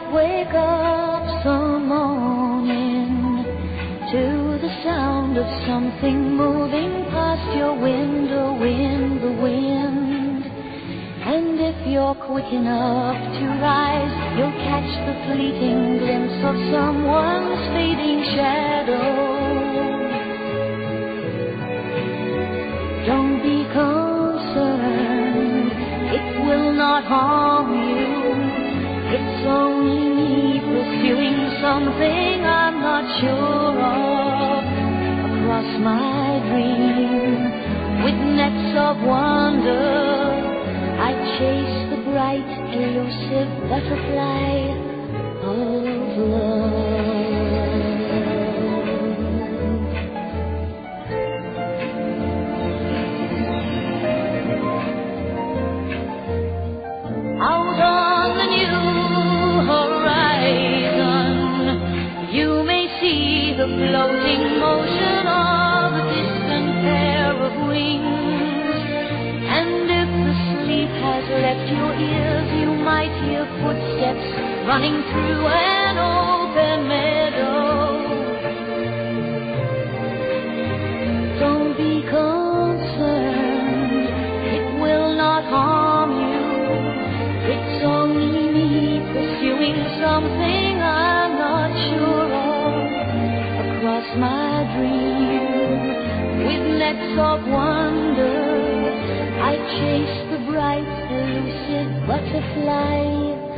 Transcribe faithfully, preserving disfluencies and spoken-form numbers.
wake up some morning to the sound of something moving past your window in the wind. And if you're quick enough to rise, you'll catch the fleeting glimpse of someone's fading shadow. Don't be concerned, it will not harm you. It's only me pursuing something I'm not sure of. Across my dream, with nets of wonder, I chase the bright, elusive butterfly of love. Out on the new horizon, you may see the floating motion of a distant pair of wings. And if the sleep has left your ears, you might hear footsteps running through an open meadow. Don't be concerned, it will not harm you. It's only me pursuing something I'm not sure of. Across my dream, with nets of wonder, I chase the bright, elusive butterfly